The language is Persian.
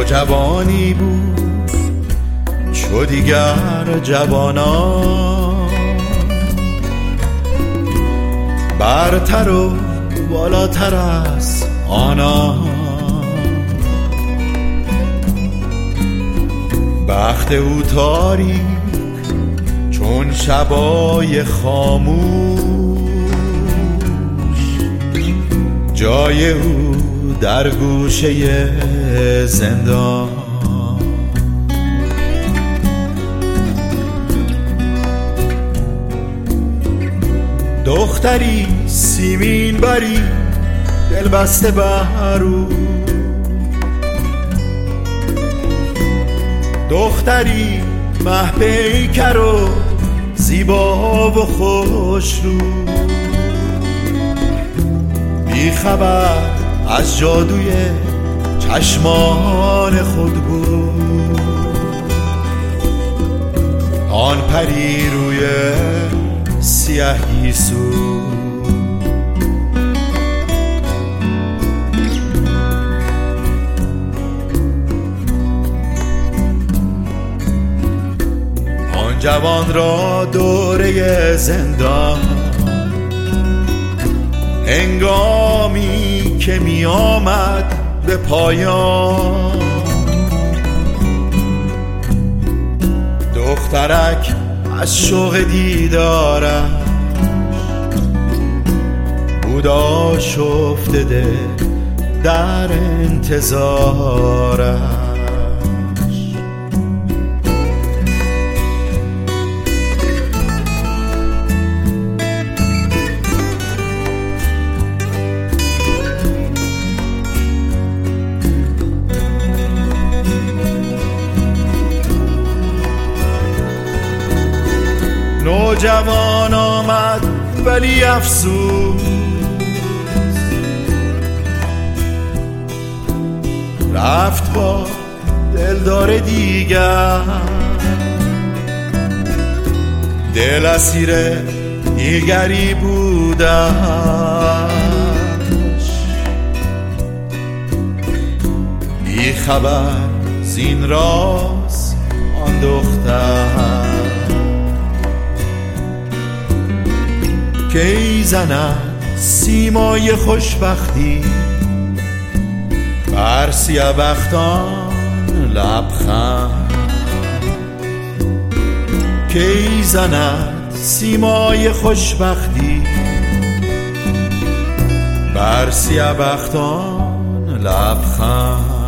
جوانی بود چو دیگر جوانان، برتر و بالاتر از آنان. بخت او تاریک چون شبای خاموش، جای او در گوشه زندان. دختری سیمین بری دل بسته بر او، دختری مه پیکر و زیبا و خوش رو، بی خبر از جادوی چشمان خود بود. آن پری روی سیاهی سو، آن جوان را دوره زندان هنگامی که می آمد به پایان، دخترک از شوق دیدارش بود آشفته در انتظارش. نوجوان آمد ولی افسوس، رفت با دلدار دیگر، دل اسیر دیگری بودش. بی خبر زین راز آن دختر کی زند سیمای خوشبختی بر سیاه بختان لبخند، کی زند سیمای خوشبختی بر سیاه بختان لبخند.